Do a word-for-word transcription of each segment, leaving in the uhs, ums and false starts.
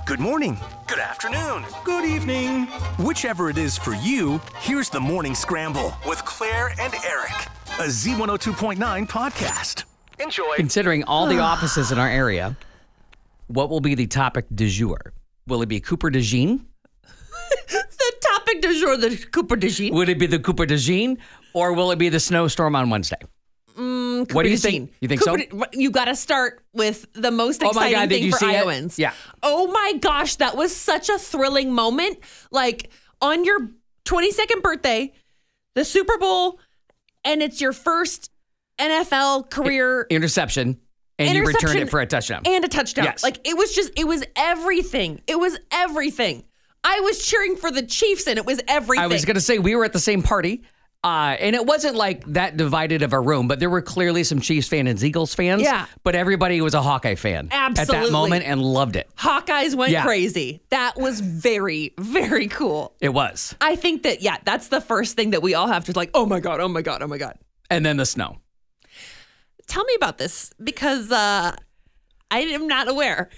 good morning, good afternoon, good evening. Whichever it is for you, here's the Morning Scramble with Claire and Eric, a Z one oh two point nine podcast. Enjoy. Considering all the offices in our area, what will be the topic du jour? Will it be Cooper DeJean? The topic du jour, the Cooper DeJean. Would it be the Cooper DeJean, or will it be the snowstorm on Wednesday? Mm, Cooper what do you DeJean. think? You think Cooper so? De- you got to start with the most Oh exciting my God, did thing you for see it? Iowans. Yeah. Oh my gosh, that was such a thrilling moment. Like on your twenty-second birthday, the Super Bowl, and it's your first N F L career Interception, and you returned it for a touchdown. and a touchdown. Yes. Like it was just, it was everything. It was everything. I was cheering for the Chiefs, and it was everything. I was going to say, we were at the same party, uh, and it wasn't like that divided of a room, but there were clearly some Chiefs fans and Eagles fans. Yeah. But everybody was a Hawkeye fan at that Absolutely. moment and loved it. Hawkeyes went Yeah. crazy. That was very, very cool. It was. I think that, yeah, that's the first thing that we all have to like, oh my God, oh my God, oh my God. And then the snow. Tell me about this because uh, I am not aware.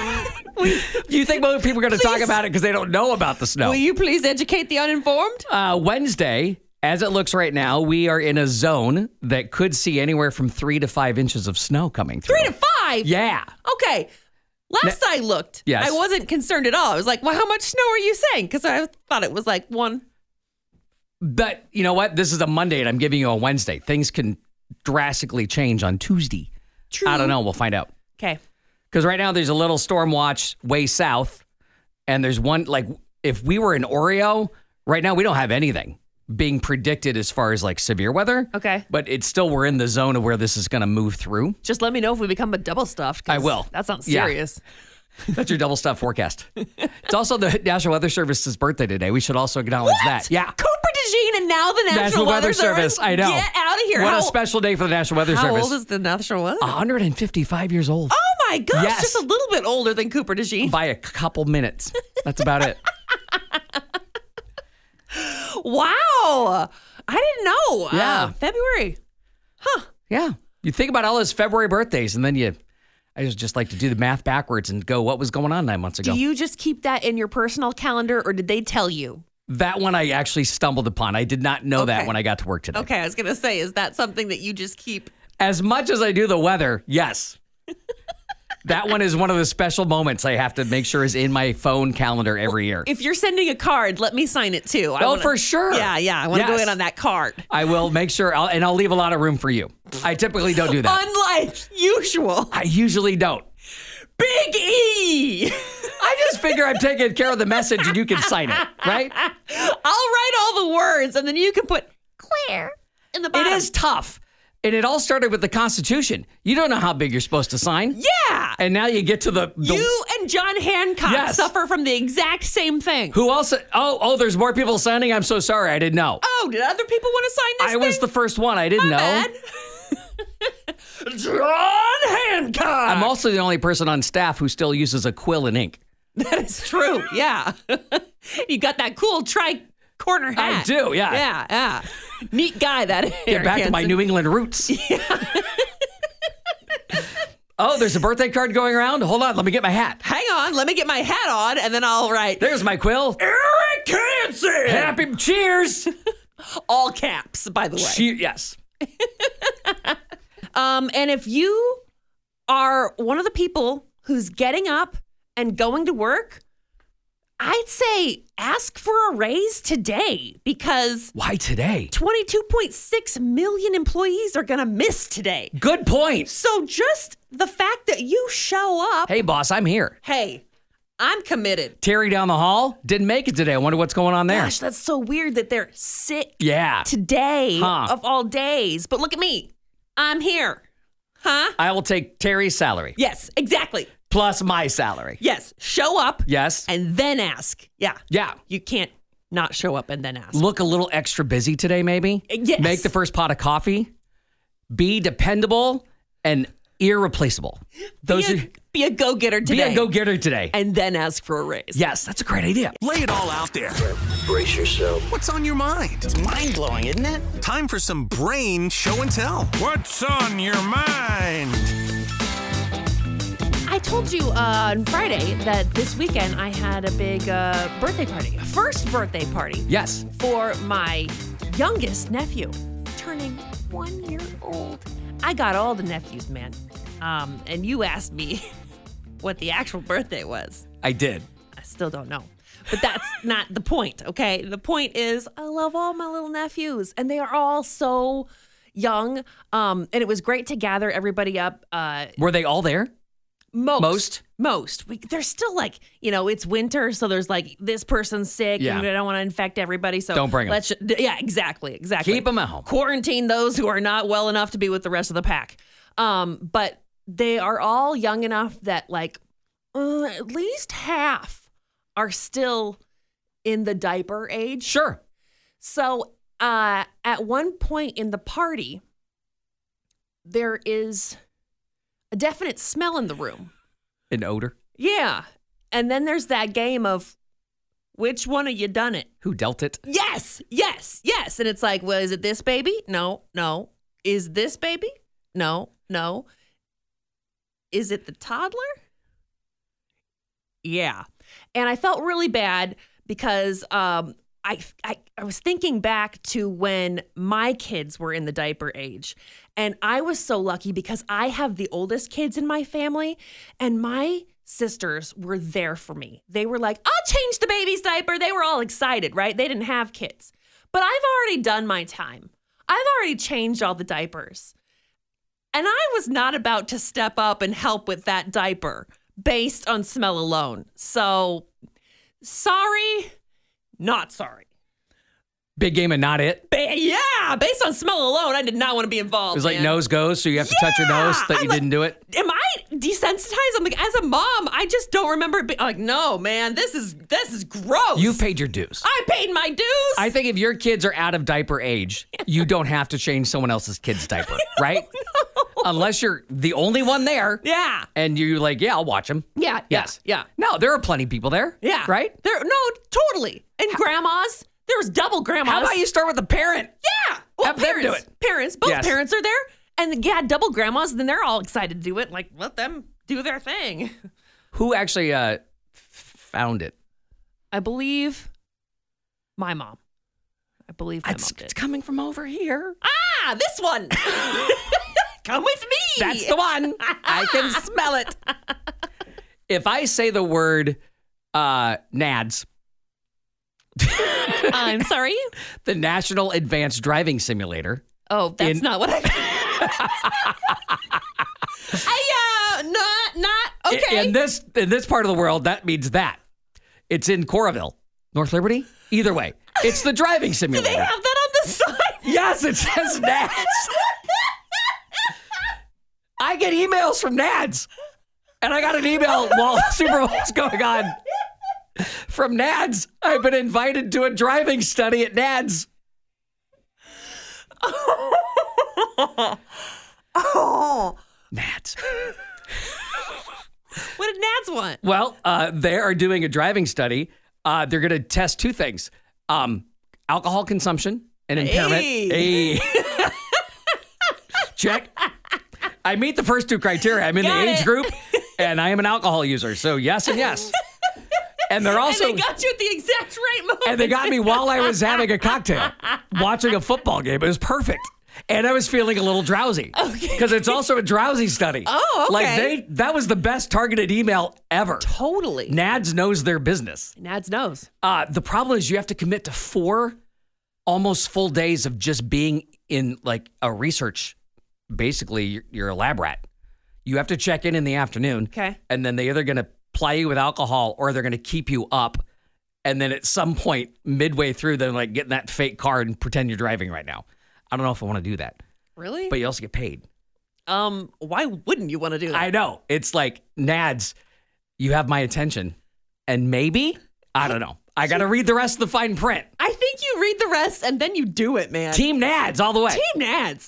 You think most people are going to talk Please. about it because they don't know about the snow? Will you please educate the uninformed? Uh, Wednesday, as it looks right now, we are in a zone that could see anywhere from three to five inches of snow coming through. Three to five? Yeah. Okay. Last I looked, Yes. I wasn't concerned at all. I was like, well, how much snow are you saying? Because I thought it was like one. But you know what? This is a Monday and I'm giving you a Wednesday. Things can drastically change on Tuesday. True. I don't know. We'll find out. Okay. Because right now there's a little storm watch way south. And there's one, like, if we were in Oreo, right now we don't have anything being predicted as far as like severe weather. Okay. But it's still, we're in the zone of where this is going to move through. Just let me know if we become a double stuffed. 'cause I will. That sounds Yeah. serious. That's your double stuff forecast. It's also the National Weather Service's birthday today. We should also acknowledge What? that. Yeah. Cooper DeJean and now the National, National Weather Service. I know. Get out of here. What how, a special day for the National Weather how Service. old is the National Weather? one hundred fifty-five years old. Oh my gosh, Yes. just a little bit older than Cooper DeJean. By a couple minutes. That's about it. Wow. I didn't know. Yeah. Uh, February. Huh. Yeah. You think about all those February birthdays, and then you, I just just like to do the math backwards and go, what was going on nine months ago? Do you just keep that in your personal calendar or did they tell you? That one I actually stumbled upon. I did not know that Okay. when I got to work today. Okay, I was going to say, is that something that you just keep? As much as I do the weather, yes. That one is one of the special moments I have to make sure is in my phone calendar every year. If you're sending a card, let me sign it too. I Oh, wanna- for sure. Yeah, yeah. I want to go Yes. in on that card. I will make sure, I'll, and I'll leave a lot of room for you. I typically don't do that. Unlike usual. I usually don't. Big E. I just figure I'm taking care of the message and you can sign it, right? I'll write all the words and then you can put Claire in the It bottom. is tough. And it all started with the Constitution. You don't know how big you're supposed to sign. Yeah. And now you get to the... the You and John Hancock Yes. suffer from the exact same thing. who else? Oh, oh, there's more people signing? I'm so sorry. I didn't know. Oh, did other people want to sign this I was thing? the first one. I didn't know. Bad. John Hancock. I'm also the only person on staff who still uses a quill and ink. That is true. Yeah. You got that cool tri-corner I hat. do, yeah. Yeah, yeah. Neat guy, that is. Get back to my New England roots. Oh, there's a birthday card going around? Hold on, let me get my hat. Hang on, let me get my hat on, and then I'll write There's my quill. Eric Hansen. Happy cheers. All caps, by the way. Che- yes. Um, and if you are one of the people who's getting up and going to work, I'd say ask for a raise today because Why today? twenty-two point six million employees are going to miss today. Good point. So just the fact that you show up, Hey, boss, I'm here. hey, I'm committed. Terry down the hall didn't make it today. I wonder what's going on there. Gosh, that's so weird that they're sick Yeah. today Huh. of all days. But look at me. I'm here. Huh? I will take Terry's salary Yes, exactly. plus my salary. Yes. Show up Yes. and then ask. Yeah. Yeah. You can't not show up and then ask. Look a little extra busy today, maybe. Yes. Make the first pot of coffee. Be dependable and irreplaceable. Those be, a, are be a go-getter today. be a go-getter today. And then ask for a raise. Yes, that's a great idea. Lay it all out there. Brace yourself. What's on your mind? It's mind-blowing, isn't it? Time for some brain show and tell. What's on your mind? I told you uh, on Friday that this weekend I had a big uh, birthday party, first birthday party. Yes. For my youngest nephew, turning one year old. I got all the nephews, man. Um, and you asked me what the actual birthday was. I did. I still don't know. But that's not the point, okay? The point is I love all my little nephews, and they are all so young. Um, and it was great to gather everybody up. Uh, Were they all there? most. Most? Most. We, there's still like, you know, it's winter, so there's like this person's sick, Yeah. and I don't want to infect everybody. So Don't bring 'em. let's ju- Yeah, exactly, exactly. Keep 'em at home. Quarantine those who are not well enough to be with the rest of the pack. Um, but they are all young enough that like uh, at least half are still in the diaper age. Sure. So uh, at one point in the party, there is a definite smell in the room. An odor. Yeah. And then there's that game of which one of you done it? Who dealt it? Yes, yes, yes. And it's like, well, is it this baby? No, no. Is this baby? No, no. Is it the toddler? Yeah. And I felt really bad because um, I, I I was thinking back to when my kids were in the diaper age. And I was so lucky because I have the oldest kids in my family, and my sisters were there for me. They were like, I'll change the baby's diaper. They were all excited, right? They didn't have kids. But I've already done my time. I've already changed all the diapers. And I was not about to step up and help with that diaper based on smell alone. So, sorry, not sorry. Big game and not it. Ba- yeah, based on smell alone, I did not want to be involved. It was like man. nose goes, so you have to touch your nose that I'm you like, didn't do it. Am I desensitized? I'm like, as a mom, I just don't remember it being like, no, man, this is this is gross. You paid your dues. I paid my dues. I think if your kids are out of diaper age, you don't have to change someone else's kid's diaper, right? No. Unless you're the only one there. Yeah. And you're like, yeah, I'll watch them. Yeah. Yes. Yeah. No, there are plenty of people there. Yeah. Right? There. No, totally. And grandmas. There was double grandmas. How about you start with the parent? Yeah. Well, Have them parents, do it. Parents. Both Yes. parents are there. And yeah, double grandmas. Then they're all excited to do it. Like, let them do their thing. Who actually uh, f- found it? I believe my mom. I believe my It's, mom it's did. coming from over here. Ah, this one. Come with me. That's the one. I can smell it. If I say the word uh, N A D S, I'm sorry. the National Advanced Driving Simulator. Oh, that's In- not what I. I uh, not not i- okay. In this in this part of the world, that means that. It's in Coraville, North Liberty. Either way, it's the driving Do simulator. they have that on the side? Yes, it says N A D S. I get emails from N A D S. And I got an email while the Super Bowl's going on from N A D S. I've been invited to a driving study at N A D S. Oh, N A D S. what did Nads want? Well, uh, they are doing a driving study. Uh, they're going to test two things. Um, alcohol consumption and impairment. Hey. Hey. Check. I meet the first two criteria. I'm in Got the age it. group, and I am an alcohol user. So yes and yes. And they're also And they got you at the exact right moment. and they got me while I was having a cocktail, watching a football game. It was perfect. And I was feeling a little drowsy. Because it's also a drowsy study. Oh, okay. Like they that was the best targeted email ever. Totally. N A D S knows their business. Nads knows. Uh, the problem is you have to commit to four almost full days of just being in like a research. Basically, you're, you're a lab rat. You have to check in in the afternoon. Okay. And then they're either going to ply you with alcohol or they're going to keep you up. And then at some point, midway through, they're like getting that fake card and pretend you're driving right now. I don't know if I want to do that. Really? But you also get paid. um, why wouldn't you want to do that? I know. It's like, N A D S, you have my attention. And maybe, I don't know. I got to read the rest of the fine print. I think you read the rest and then you do it, man. Team N A D S all the way. Team Nads.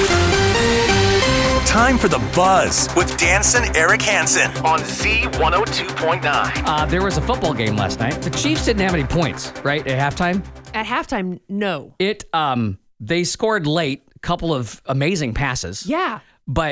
Time for The Buzz with Danson Eric Hansen on Z one oh two point nine. Uh, there was a football game last night. The Chiefs didn't have any points, right, at halftime? At halftime, no. It, um, they scored late, a couple of amazing passes. Yeah. But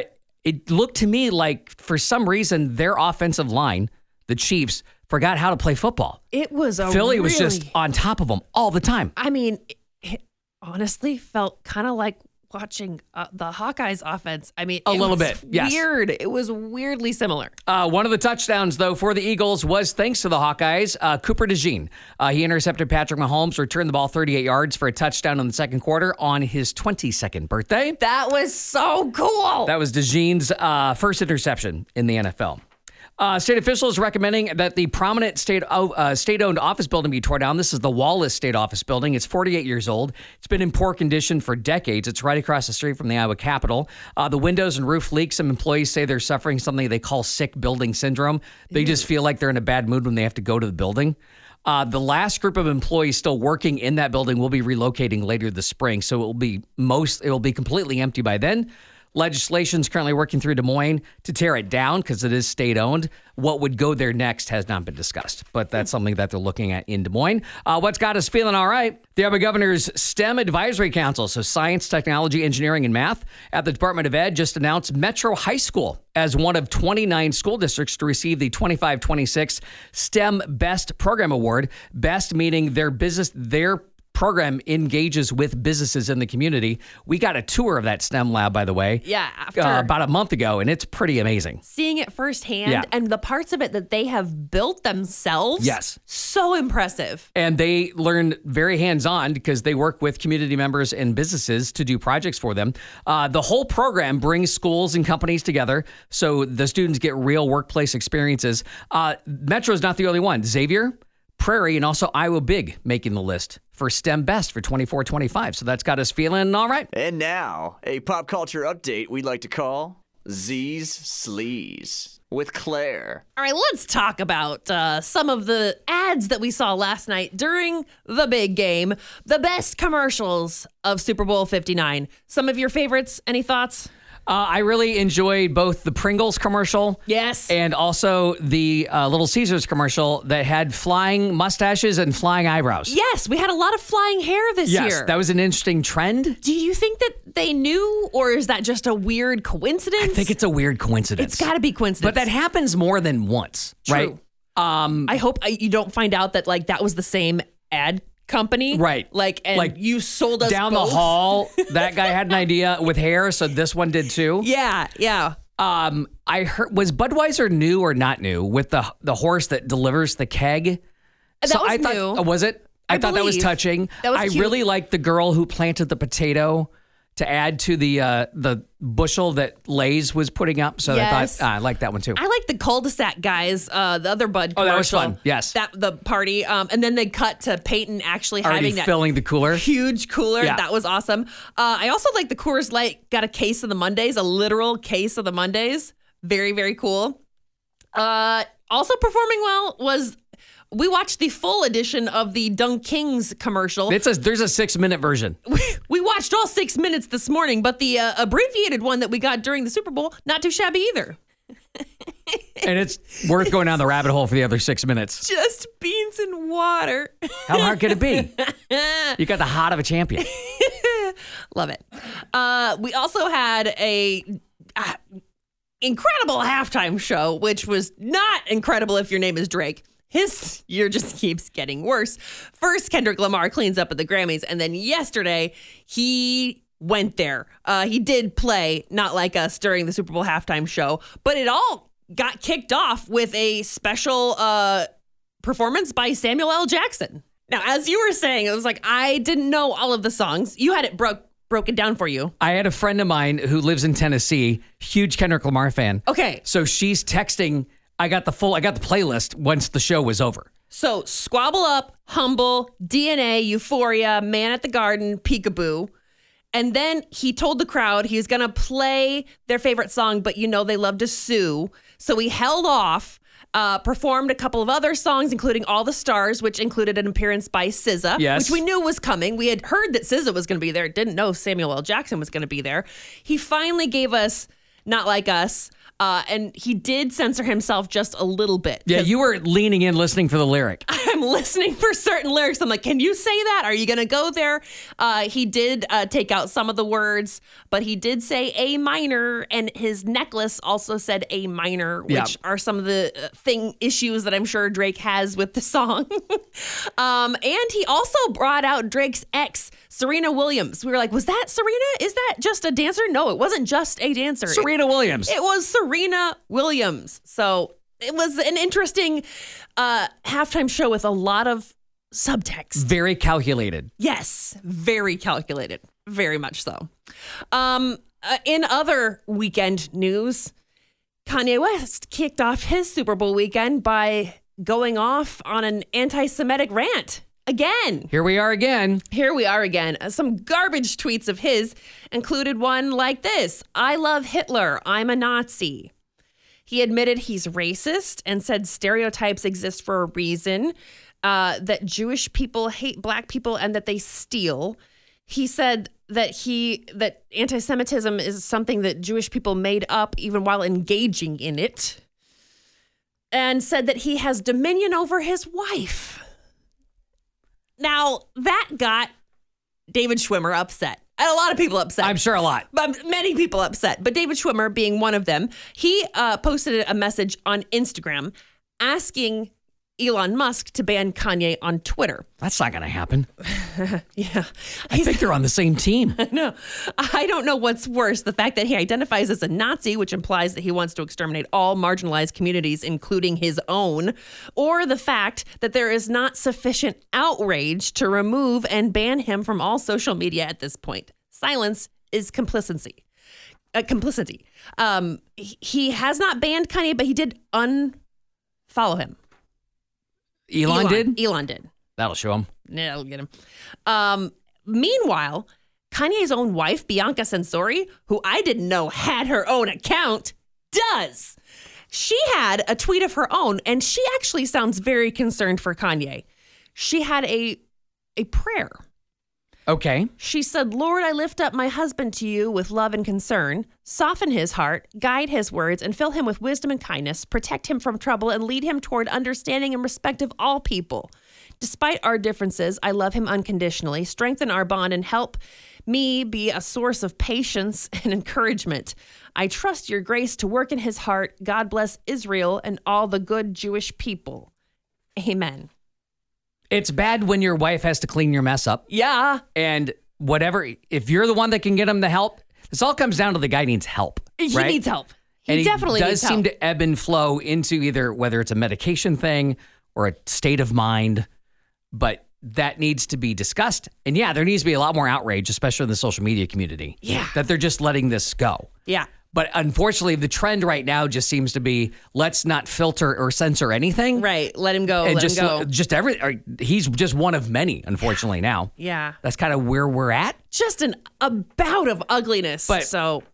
it looked to me like for some reason their offensive line, the Chiefs, forgot how to play football. It was a Philly really, was just on top of them all the time. I mean, it, it honestly felt kind of like watching uh, the Hawkeyes offense. I mean, A it little was bit, yes. Weird. It was weirdly similar. Uh, one of the touchdowns, though, for the Eagles was thanks to the Hawkeyes. Uh, Cooper DeJean. Uh, he intercepted Patrick Mahomes, returned the ball thirty-eight yards for a touchdown in the second quarter on his twenty-second birthday. That was so cool. That was DeJean's uh, first interception in the N F L. Uh, state officials recommending that the prominent state uh, state-owned office building be torn down. This is the Wallace State Office Building. It's forty-eight years old. It's been in poor condition for decades. It's right across the street from the Iowa Capitol. Uh, the windows and roof leak. Some employees say they're suffering something they call sick building syndrome. They Ew. just feel like they're in a bad mood when they have to go to the building. Uh, the last group of employees still working in that building will be relocating later this spring, so it will be most it will be completely empty by then. Legislation is currently working through Des Moines to tear it down because it is state-owned. What would go there next has not been discussed, but that's something that they're looking at in Des Moines. Uh, what's got us feeling all right? The Iowa Governor's STEM Advisory Council, so science, technology, engineering, and math, at the Department of Ed just announced Metro High School as one of twenty-nine school districts to receive the twenty-five twenty-six STEM Best Program Award. Best meaning their business, their program engages with businesses in the community. We got a tour of that STEM lab, by the way. Yeah, after uh, about a month ago, and it's pretty amazing. Seeing it firsthand Yeah. and the parts of it that they have built themselves. Yes. So impressive. And they learn very hands-on because they work with community members and businesses to do projects for them. Uh, the whole program brings schools and companies together so the students get real workplace experiences. Uh, Metro is not the only one. Xavier, Prairie, and also Iowa Big making the list for STEM Best for twenty-four twenty-five. So that's got us feeling all right. And now, a pop culture update we like to call Z's Sleaze with Claire. All right, let's talk about uh, some of the ads that we saw last night during the big game. The best commercials of Super Bowl fifty-nine. Some of your favorites? Any thoughts? Uh, I really enjoyed both the Pringles commercial. Yes. And also the uh, Little Caesars commercial that had flying mustaches and flying eyebrows. Yes, we had a lot of flying hair this Yes, year. that was an interesting trend. Do you think that they knew, or is that just a weird coincidence? I think it's a weird coincidence. It's got to be coincidence. But that happens more than once, True. right? Um, I hope uh, you don't find out that like that was the same ad company, Right. Like, and Like, you sold us down both. the hall, that guy had an idea with hair, so this one did too. Yeah, yeah. Um, I heard was Budweiser new or not new with the the horse that delivers the keg? That so was I thought, new. uh, was it? I, I thought that was believe. touching. That was I cute. really liked the girl who planted the potato to add to the uh, the bushel that Lay's was putting up. So Yes. I thought ah, I liked that one too. I like the cul-de-sac guys, uh, the other Bud Oh, that was commercial. fun. Yes. That the party. Um, and then they cut to Peyton actually Already having that filling the cooler. huge cooler. Yeah. That was awesome. Uh, I also like the Coors Light got a case of the Mondays, a literal case of the Mondays. Very, very cool. Uh, also performing well was we watched the full edition of the Dunk Kings commercial. It's a there's a six minute version. We watched all six minutes this morning, but the uh, abbreviated one that we got during the Super Bowl, not too shabby either. And it's worth going down the rabbit hole for the other six minutes. Just beans and water. How hard could it be? You got the heart of a champion. Love it. Uh, we also had a uh, incredible halftime show, which was not incredible if your name is Drake. His year just keeps getting worse. First, Kendrick Lamar cleans up at the Grammys, and then yesterday he went there. Uh, he did play Not Like Us during the Super Bowl halftime show, but it all got kicked off with a special uh, performance by Samuel L. Jackson. Now, as you were saying, it was like, I didn't know all of the songs. You had it broke broken down for you. I had a friend of mine who lives in Tennessee, huge Kendrick Lamar fan. Okay. So she's texting, I got the full, I got the playlist once the show was over. So Squabble Up, Humble, D N A, Euphoria, Man at the Garden, Peekaboo. And then he told the crowd he was going to play their favorite song, but you know they love to sue. So he held off, uh, performed a couple of other songs, including All the Stars, which included an appearance by S Z A, Yes. which we knew was coming. We had heard that S Z A was going to be there, didn't know Samuel L. Jackson was going to be there. He finally gave us Not Like Us. Uh, and he did censor himself just a little bit. Yeah, you were leaning in listening for the lyric. I'm listening for certain lyrics. I'm like, can you say that? Are you going to go there? Uh, he did uh, take out some of the words, but he did say A minor, and his necklace also said A minor, which Yeah. are some of the uh, thing issues that I'm sure Drake has with the song. um, and he also brought out Drake's ex, Serena Williams. We were like, was that Serena? Is that just a dancer? No, it wasn't just a dancer. Serena Williams. It was Serena Williams. So it was an interesting uh, halftime show with a lot of subtext. Very calculated. Yes, very calculated. Very much so. Um, uh, in other weekend news, Kanye West kicked off his Super Bowl weekend by going off on an anti-Semitic rant. Again. Here we are again. Here we are again. Uh, Some garbage tweets of his included one like this: I love Hitler. I'm a Nazi. He admitted he's racist and said stereotypes exist for a reason, uh, that Jewish people hate black people and that they steal. He said that he that anti-Semitism is something that Jewish people made up even while engaging in it, and said that he has dominion over his wife. Now, that got David Schwimmer upset. And a lot of people upset. I'm sure a lot. But many people upset. But David Schwimmer being one of them, he uh, posted a message on Instagram asking Elon Musk to ban Kanye on Twitter. That's not going to happen. Yeah. I think they're on the same team. No, I don't know what's worse. The fact that he identifies as a Nazi, which implies that he wants to exterminate all marginalized communities, including his own, or the fact that there is not sufficient outrage to remove and ban him from all social media at this point. Silence is complicity. Uh, complicity. Um, he, he has not banned Kanye, but he did unfollow him. Elon, did? Elon did. That'll show him. Yeah, that'll get him. Um, meanwhile, Kanye's own wife, Bianca Censori, who I didn't know had her own account, does. She had a tweet of her own, and she actually sounds very concerned for Kanye. She had a a prayer. Okay. She said, Lord, I lift up my husband to you with love and concern. Soften his heart, guide his words, and fill him with wisdom and kindness. Protect him from trouble and lead him toward understanding and respect of all people. Despite our differences, I love him unconditionally. Strengthen our bond and help me be a source of patience and encouragement. I trust your grace to work in his heart. God bless Israel and all the good Jewish people. Amen. It's bad when your wife has to clean your mess up. Yeah. And whatever, if you're the one that can get him the help, this all comes down to the guy needs help. He right? needs help. He and definitely he does needs help. seem to ebb and flow into either whether it's a medication thing or a state of mind, but that needs to be discussed. And yeah, there needs to be a lot more outrage, especially in the social media community. Yeah. That they're just letting this go. Yeah. But unfortunately, the trend right now just seems to be let's not filter or censor anything. Right. Let him go. And let just, him go. just every, or he's just one of many, unfortunately, now. Yeah. That's kind of where we're at. Just an a bout of ugliness. But- so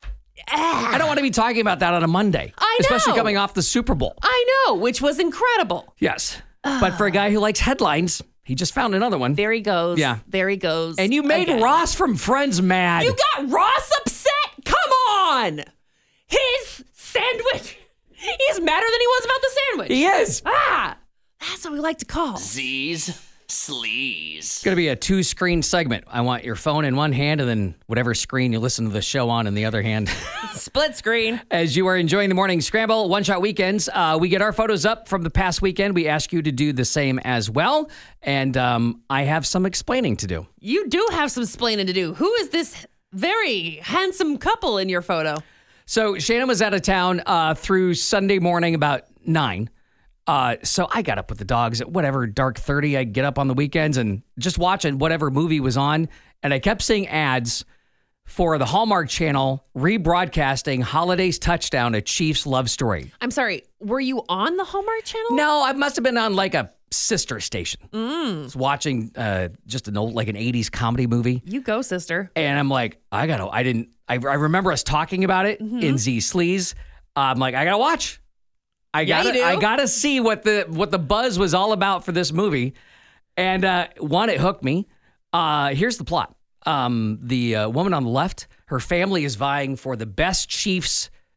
I don't want to be talking about that on a Monday. I know. Especially coming off the Super Bowl. I know, which was incredible. Yes. But for a guy who likes headlines, he just found another one. There he goes. Yeah. There he goes. And you made again. Ross from Friends mad. You got Ross upset? Come on. His sandwich. He's madder than he was about the sandwich. He is. Ah, that's what we like to call. Z's Sleaze. It's going to be a two-screen segment. I want your phone in one hand and then whatever screen you listen to the show on in the other hand. Split screen. As you are enjoying the morning scramble, one-shot weekends, uh, we get our photos up from the past weekend. We ask you to do the same as well. And um, I have some explaining to do. You do have some splaining to do. Who is this very handsome couple in your photo? So Shannon was out of town uh, through Sunday morning about nine. Uh, so I got up with the dogs at whatever, dark thirty. I get up on the weekends and just watching whatever movie was on. And I kept seeing ads for the Hallmark Channel rebroadcasting Holiday's Touchdown, a Chiefs love story. I'm sorry. Were you on the Hallmark Channel? No, I must have been on like a sister station. Mm. I was watching uh, just an old, like an eighties comedy movie. You go, sister. And I'm like, I gotta, I didn't, I, I remember us talking about it Mm-hmm. in Z Sleaze. I'm like, I gotta watch. I Yeah, gotta, you do. I gotta see what the what the buzz was all about for this movie. And uh, one, it hooked me. Uh, here's the plot: um, the uh, woman on the left, her family is vying for the best Chiefs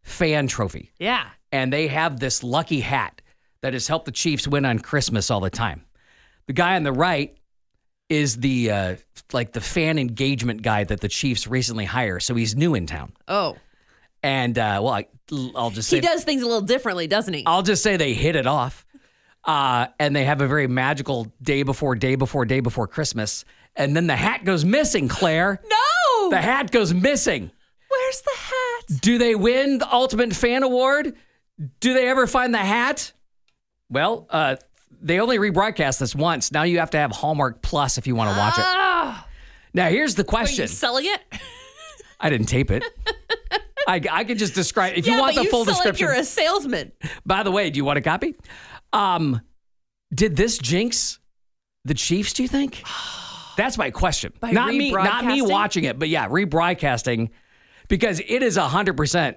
fan trophy. Yeah. And they have this lucky hat that has helped the Chiefs win on Christmas all the time. The guy on the right is the uh, like the fan engagement guy that the Chiefs recently hired. So he's new in town. Oh. And uh, well, I, I'll just say He does things a little differently, doesn't he? I'll just say they hit it off. Uh, and they have a very magical day before day before day before Christmas. And then the hat goes missing, Claire. No. The hat goes missing. Where's the hat? Do they win the Ultimate Fan Award? Do they ever find the hat? Well, uh, they only rebroadcast this once. Now you have to have Hallmark Plus if you want to watch it. Ah. Now, here's the Are question. you selling it? I didn't tape it. I, I could just describe. If yeah, you want but the you full sell description. Like you're a salesman. By the way, do you want a copy? Um, did this jinx the Chiefs, do you think? That's my question. By not me, not me rebroadcasting? watching it, but yeah, rebroadcasting, because it is one hundred percent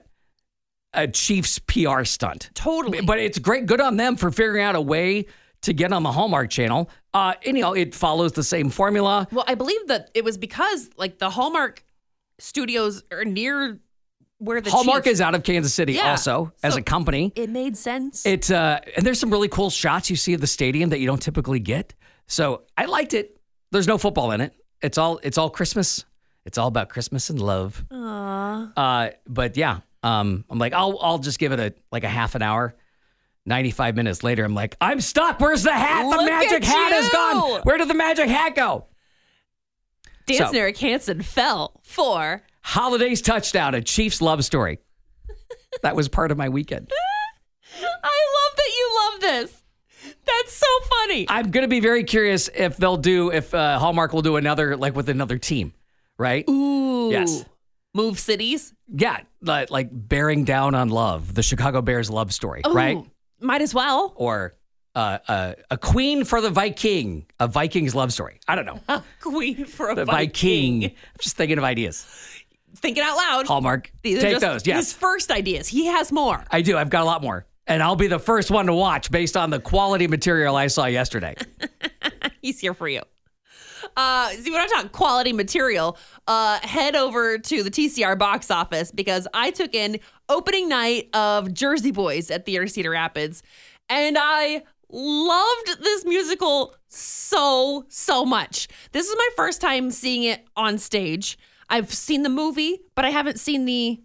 a Chiefs P R stunt. Totally. But it's great. Good on them for figuring out a way to get on the Hallmark Channel. Uh, and, you know, it follows the same formula. Well, I believe that it was because like the Hallmark studios are near where the Hallmark Chiefs, is out of Kansas City Yeah. also as So a company. It made sense. It uh, and there's some really cool shots you see of the stadium that you don't typically get. So I liked it. There's no football in it. It's all it's all Christmas. It's all about Christmas and love. Aww. Uh, but yeah, um, I'm like, I'll I'll just give it a like a half an hour. ninety-five minutes later, I'm like, I'm stuck. Where's the hat? The Look magic at hat is you. gone. Where did the magic hat go? Dance So- and Eric Hansen fell for. Holiday's touchdown, a Chiefs love story. That was part of my weekend. I love that you love this. That's so funny. I'm going to be very curious if they'll do, if uh, Hallmark will do another, like with another team, right? Ooh. Yes. Move cities. Yeah, like, like bearing down on love, the Chicago Bears love story, Ooh, right? Might as well. Or uh, uh, a queen for the Viking, a Vikings love story. I don't know. A queen for a The Viking. Viking. I'm just thinking of ideas. Thinking out loud. Hallmark, These are take just those. his Yes, first ideas. He has more. I do. I've got a lot more. And I'll be the first one to watch based on the quality material I saw yesterday. He's here for you. Uh, see, when I talk quality material, uh, head over to the T C R box office because I took in opening night of Jersey Boys at Theater Cedar Rapids, and I loved this musical so, so much. This is my first time seeing it on stage. I've seen the movie, but I haven't seen the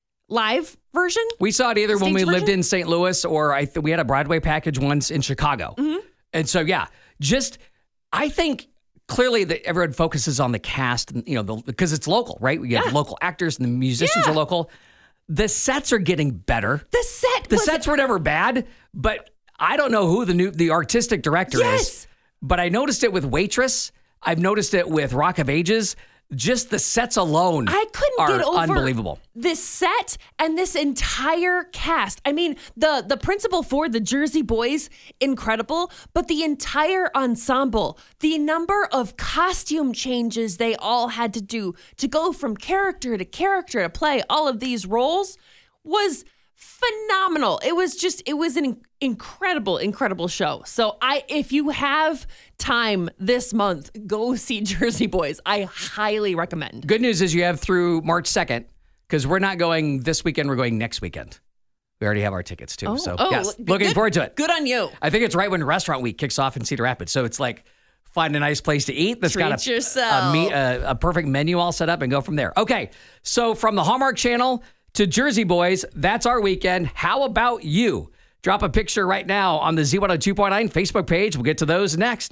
live version. We saw it either when Stage we lived version? in Saint Louis or I th- we had a Broadway package once in Chicago. Mm-hmm. And so, yeah, just I think clearly that everyone focuses on the cast, and, you know, because it's local, right? We have Yeah. local actors and the musicians Yeah. are local. The sets are getting better. The set The was sets were never bad, but I don't know who the new the artistic director Yes. is. But I noticed it with Waitress. I've noticed it with Rock of Ages. Just the sets alone I couldn't are get over unbelievable. this set and this entire cast. I mean, the the principal for the Jersey Boys, incredible, but the entire ensemble, the number of costume changes they all had to do to go from character to character to play all of these roles was phenomenal. It was just, it was an incredible, incredible show. So I, if you have time this month, go see Jersey Boys. I highly recommend. Good news is you have through March second because we're not going this weekend. We're going next weekend. We already have our tickets too. so oh, yes, good- looking forward to it. Good on you. I think it's right when Restaurant Week kicks off in Cedar Rapids. So it's like find a nice place to eat that's got Treat a, yourself. A, me- a, a perfect menu all set up and go from there. Okay, so from the Hallmark Channel to Jersey Boys, that's our weekend. How about you? Drop a picture right now on the Z one oh two point nine Facebook page. We'll get to those next.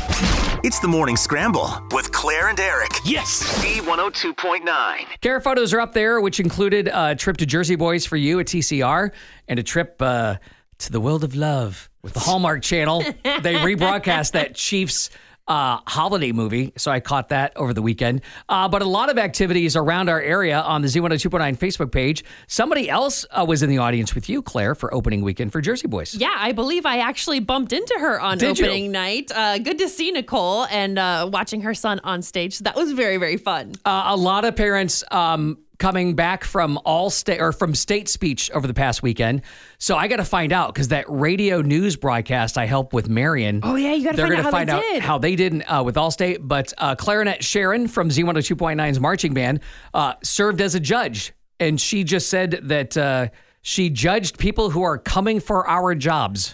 It's the Morning Scramble with Claire and Eric. Yes. Z one oh two point nine. Care photos are up there, which included a trip to Jersey Boys for you at T C R and a trip uh, to the world of love with the Hallmark Channel. They rebroadcast that Chiefs uh, holiday movie, so I caught that over the weekend. Uh, but a lot of activities around our area on the Z one oh two point nine Facebook page. Somebody else uh, was in the audience with you, Claire, for opening weekend for Jersey Boys. Yeah, I believe I actually bumped into her on Did you? opening night. Uh, good to see Nicole and uh, watching her son on stage. So that was very, very fun. Uh, a lot of parents um, coming back from all state or from state speech over the past weekend. So I got to find out because that radio news broadcast I helped with Marion. Oh, yeah, you gotta they're find out gonna how they find out did. how they did uh, with Allstate. But uh, Clarinet Sharon from Z one oh two point nine's marching band uh, served as a judge and she just said that uh, she judged people who are coming for our jobs.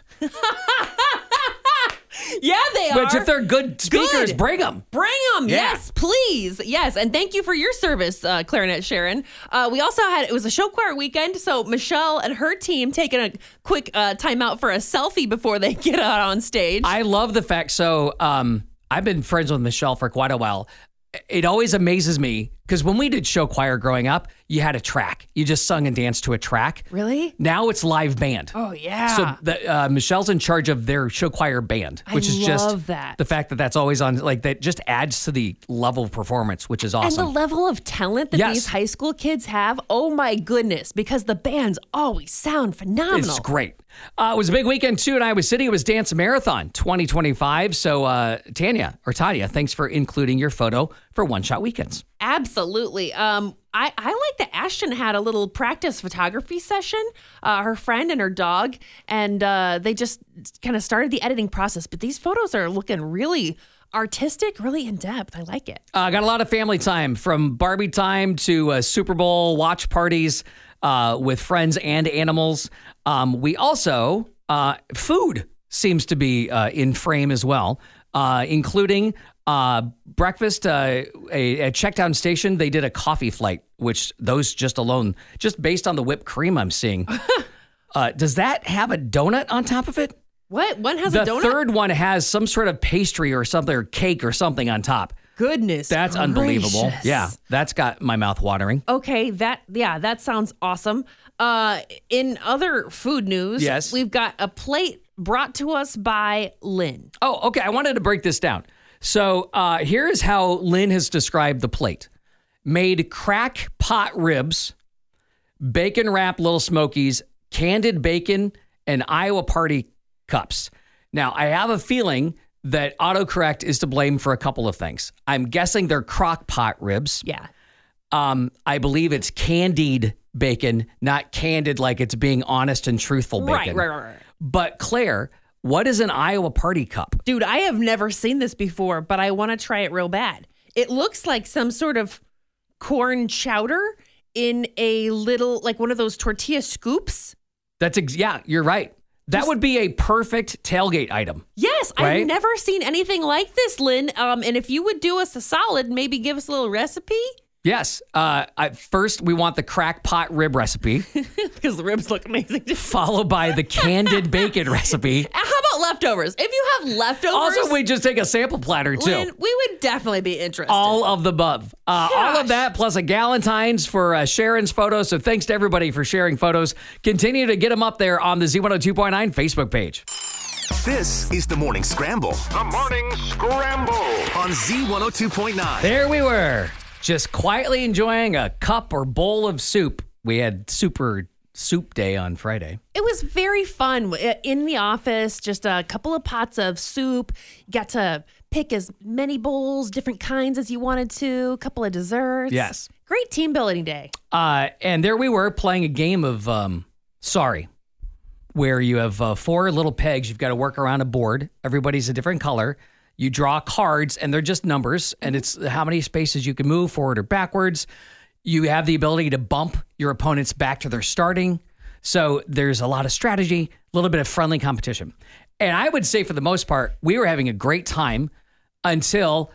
Yeah, they are. Which, if they're good speakers, Good. bring them. Bring them. Yeah. Yes, please. Yes. And thank you for your service, uh, Clarinet Sharon. Uh, we also had, it was a show choir weekend. So Michelle and her team taking a quick uh, time out for a selfie before they get out on stage. I love the fact. So um, I've been friends with Michelle for quite a while. It always amazes me because when we did show choir growing up, you had a track. You just sung and danced to a track. Really? Now it's live band. Oh, yeah. So the, uh, Michelle's in charge of their show choir band, which I is just love that. the fact that that's always on, like that just adds to the level of performance, which is And awesome. the level of talent that Yes. these high school kids have, oh my goodness, because the bands always sound phenomenal. It's great. Uh, it was a big weekend too in Iowa City. It was Dance Marathon twenty twenty-five. So uh, Tanya or Tanya, thanks for including your photo for One Shot Weekends. Absolutely. Um, I, I like that Ashton had a little practice photography session, uh, her friend and her dog, and uh, they just kind of started the editing process. But these photos are looking really artistic, really in depth. I like it. Uh, got a lot of family time, from Barbie time to uh, Super Bowl watch parties uh, with friends and animals. Um, we also, uh, food seems to be uh, in frame as well, uh, including uh, breakfast. Uh, a, a checkdown station, they did a coffee flight, which those just alone, just based on the whipped cream I'm seeing. uh, does that have a donut on top of it? What? One has The a donut? third one has some sort of pastry or something, or cake or something on top. Goodness That's unbelievable. gracious. Yeah, that's got my mouth watering. Okay, that yeah, that sounds awesome. Uh, in other food news, Yes. we've got a plate brought to us by Lynn. Oh, okay. I wanted to break this down. So uh, here is how Lynn has described the plate. Made crack pot ribs, bacon wrapped Little Smokies, candied bacon, and Iowa Party cups. Now, I have a feeling that autocorrect is to blame for a couple of things. I'm guessing they're crock pot ribs. Yeah. Um, I believe it's candied bacon, not candid like it's being honest and truthful bacon. Right, right, right, right. But Claire, what is an Iowa Party cup? Dude, I have never seen this before, but I want to try it real bad. It looks like some sort of corn chowder in a little, like one of those tortilla scoops. That's ex- yeah, you're right. That would be a perfect tailgate item. Yes, Right? I've never seen anything like this, Lynn. Um, and if you would do us a solid, maybe give us a little recipe. Yes. Uh, I, first, we want the crack pot rib recipe, Because the ribs look amazing. followed by the candied bacon recipe. How about leftovers? If you have leftovers, Also, we just take a sample platter too. Lynn, we would definitely be interested. All of the above. Uh, all Gosh. of that plus a Galentine's for uh, Sharon's photos. So thanks to everybody for sharing photos. Continue to get them up there on the Z one oh two point nine Facebook page. This is the Morning Scramble The Morning Scramble. on Z one oh two point nine. There we were, just quietly enjoying a cup or bowl of soup. We had super soup day on Friday. It was very fun in the office, just a couple of pots of soup. You got to pick as many bowls, different kinds as you wanted to, a couple of desserts. Yes. Great team building day. Uh, and there we were playing a game of um, Sorry, where you have uh, four little pegs. You've got to work around a board. Everybody's a different color. You draw cards, and they're just numbers, and it's how many spaces you can move forward or backwards. You have the ability to bump your opponents back to their starting. So there's a lot of strategy, a little bit of friendly competition. And I would say for the most part, we were having a great time until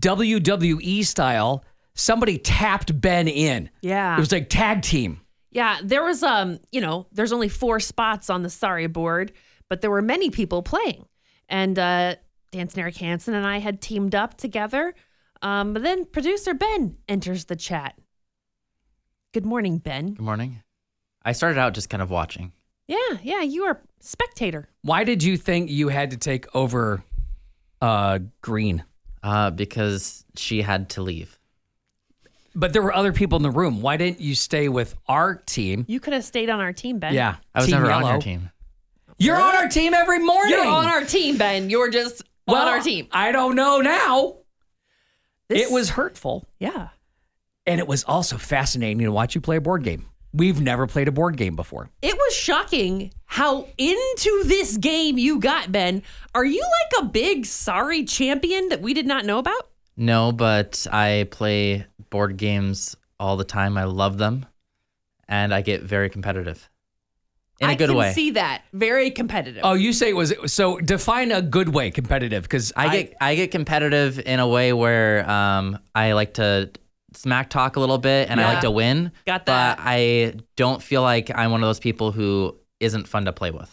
W W E style, somebody tapped Ben in. Yeah. It was like tag team. Yeah, there was, um, you know, there's only four spots on the Sorry board, but there were many people playing. And uh, Dance and Eric Hansen and I had teamed up together. Um, but then producer Ben enters the chat. Good morning, Ben. Good morning. I started out just kind of watching. Yeah, yeah, you are a spectator. Why did you think you had to take over uh, Green? Uh, because she had to leave. But there were other people in the room. Why didn't you stay with our team? You could have stayed on our team, Ben. Yeah. I was Team never on Yellow. your team. You're on our team every morning. You're on our team, Ben. You're just well, on our team. I don't know now. This- It was hurtful. Yeah. And it was also fascinating to watch you play a board game. We've never played a board game before. It was shocking how into this game you got, Ben. Are you like a big Sorry champion that we did not know about? No, but I play board games all the time. I love them. and I get very competitive in a I good can way. see that. Very competitive. Oh, you say it was so. Define a good way, competitive, because I get I get competitive in a way where um, I like to smack talk a little bit and I Yeah. like to win. Got that. But I don't feel like I'm one of those people who isn't fun to play with.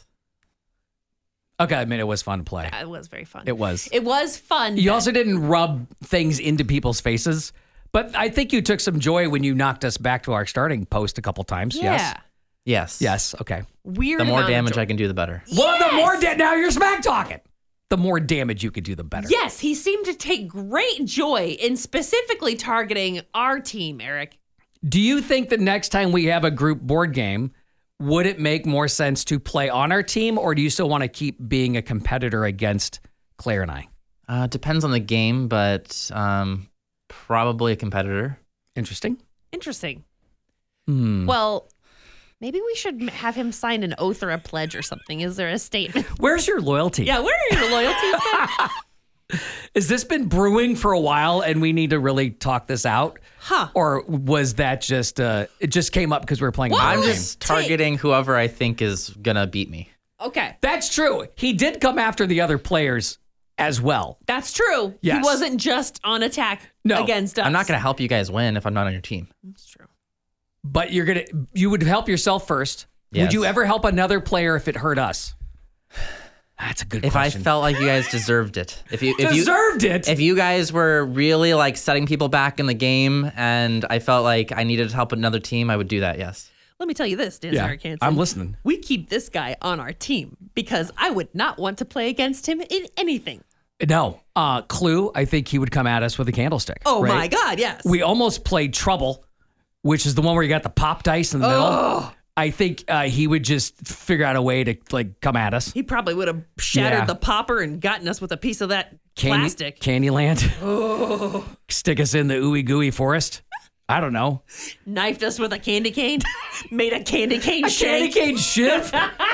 Okay, I mean it was fun to play. Yeah, it was very fun. It was. It was fun. You Ben. also didn't rub things into people's faces, but I think you took some joy when you knocked us back to our starting post a couple times. Yeah. Yes. Yes. Yes. Okay. Weird. The more amount of damage joy. I can do, the better. Well, the more Yes! da- now you're smack talking. The more damage you could do, the better. Yes, he seemed to take great joy in specifically targeting our team, Eric. Do you think that next time we have a group board game, would it make more sense to play on our team, or do you still want to keep being a competitor against Claire and I? Uh, depends on the game, but um, probably a competitor. Interesting. Interesting. Hmm. Well, maybe we should m- have him sign an oath or a pledge or something. Is there a statement? Where's your loyalty? Yeah, where are your loyalties? Ben? Has this been brewing for a while and we need to really talk this out? Huh. Or was that just, uh, it just came up because we were playing a What? board I'm Oh, game? just targeting whoever I think is going to beat me. Okay, That's true. He did come after the other players as well. that's true. Yes. He wasn't just on attack No, against us. I'm not going to help you guys win if I'm not on your team. That's true. But you're going to, you would help yourself first. Would Yes. you ever help another player if it hurt us? That's a good If question. I felt like you guys deserved it. If you if you Deserved it. if you guys were really like setting people back in the game and I felt like I needed to help another team, I would do that, yes. Let me tell you this, Dan Yeah, Sarachanson. I'm listening. We keep this guy on our team because I would not want to play against him in anything. No. Uh, Clue, I think he would come at us with a candlestick. Oh right? my God, yes. We almost played Trouble, which is the one where you got the pop dice in the middle. I think uh, he would just figure out a way to like come at us. he probably would have shattered Yeah. the popper and gotten us with a piece of that Candy, plastic. Candyland. Oh. Stick us in the ooey gooey forest. I don't know. Knifed us with a candy cane. Made a candy cane A candy shake. cane shiv?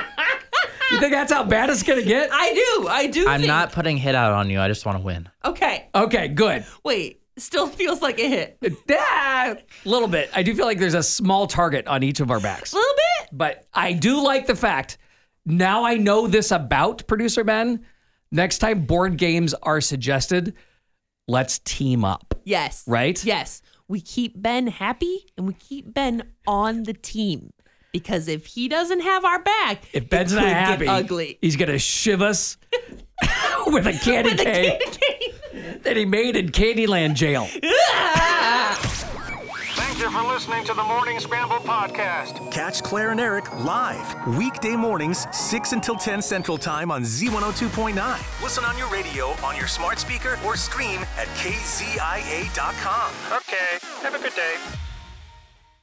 You think that's how bad it's going to get? I do. I do I'm think- not putting hit out on you. I just want to win. Okay. Okay, good. Wait. Still feels like a hit. A A little bit. I do feel like there's a small target on each of our backs. little bit. But I do like the fact, now I know this about Producer Ben. Next time board games are suggested, let's team up. Yes. Right? Yes. We keep Ben happy and we keep Ben on the team. Because if he doesn't have our back, If Ben's it not could happy, get ugly. he's going to shiv us with a candy With a cane candy cane. that he made in Candyland jail. Thank you for listening to the Morning Scramble podcast. Catch Claire and Eric live weekday mornings, six until ten Central Time on Z one oh two point nine. Listen on your radio, on your smart speaker, or stream at K Z I A dot com. Okay, have a good day.